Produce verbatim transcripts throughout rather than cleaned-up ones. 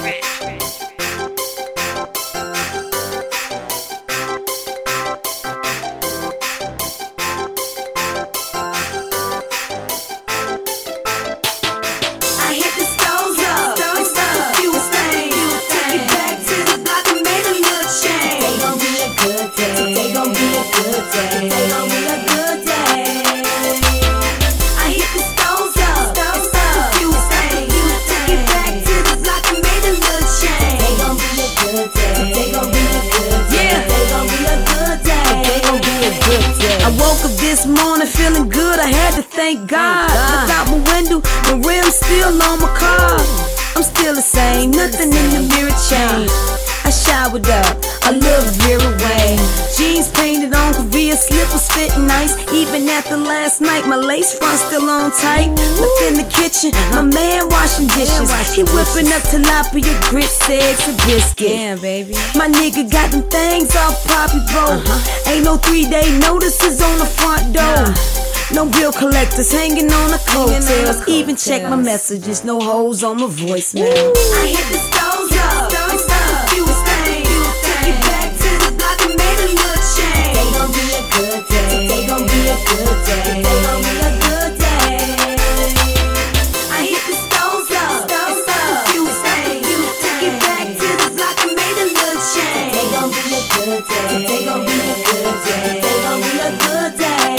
I woke up this morning feeling good, I had to thank God. Look out my window, my rim's still on my car. I'm still the same, nothing in the mirror changed. I showered up, a little Vera Wang. Jeans painted on, Korea slippers fitting nice. Even after last night, my lace front still on tight. Look in the kitchen, my man washing dishes. He whipping up tilapia, grits, eggs, and biscuit. Yeah, baby. My nigga got them things off Poppy Bro. Uh-huh. Ain't no three-day notices on the front door. Nah. No bill collectors hanging on the coattails. Even check my messages, no hoes on my voicemail. I hit the stoves up, stoves up, few things. Take it back to the block and made a little change. They gon' be a good day. They gon' be a good day. They gon' be a good day. I hit the stoves up, stoves up, few things. Take it back to the block and made a little change. They gon' be a good day. They gon' be a good day. They gon' be a good day.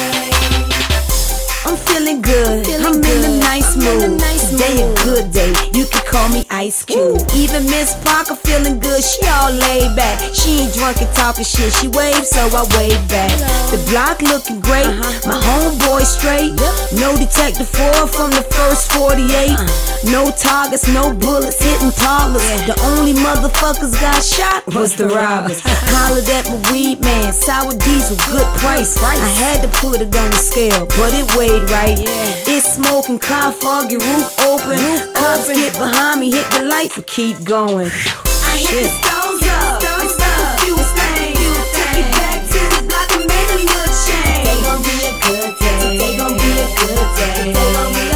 I'm feeling good, feeling I'm good. in a nice mood. Nice Today mood. a good day, you can call me Ice Cube. Ooh. Even Miss Parker feeling good, she all laid back. She ain't drunk and talking shit, she waved so I waved back. Hello. The block looking great, uh-huh. my homeboy straight. Yep. No detective four from the first forty-eight. Uh-huh. No targets, no bullets hitting toddlers. Yeah. The only motherfuckers got shot was the robbers. Hollered at my weed man, sour diesel, good price. I had to put it on the scale, but it weighed right. Yeah. It's smoking, car foggy, roof open. Roof Cops open. Get behind me, hit the light, but keep going. I hit the stoves up, stoves up, few things. Take it back to the block and made a little change. They gon' be a good day. They gon' be a good day. They gon' be